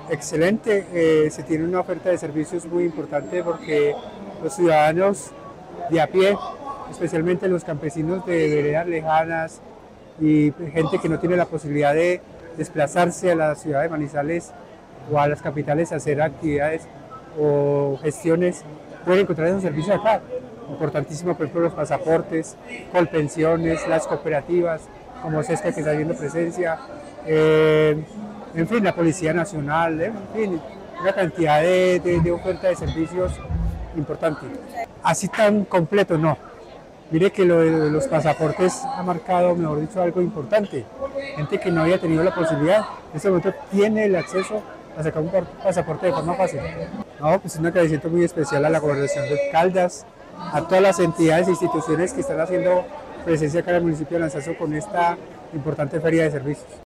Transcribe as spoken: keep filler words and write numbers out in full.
Excelente, eh, se tiene una oferta de servicios muy importante porque los ciudadanos de a pie, especialmente los campesinos de veredas lejanas y gente que no tiene la posibilidad de desplazarse a la ciudad de Manizales o a las capitales a hacer actividades o gestiones, pueden encontrar esos servicios acá. Importantísimo, por ejemplo, los pasaportes, colpensiones, las cooperativas, como es esta que está haciendo presencia, eh, en fin, la Policía Nacional, eh, en fin, una cantidad de, de, de oferta de servicios importante. Así tan completo, no. Mire que lo de los pasaportes ha marcado, mejor dicho, algo importante. Gente que no había tenido la posibilidad, en este momento tiene el acceso a sacar un pasaporte de forma fácil. No, pues es un agradecimiento muy especial a la Gobernación de Caldas, a todas las entidades e instituciones que están haciendo presencia acá en el municipio de Aranzazu con esta importante feria de servicios.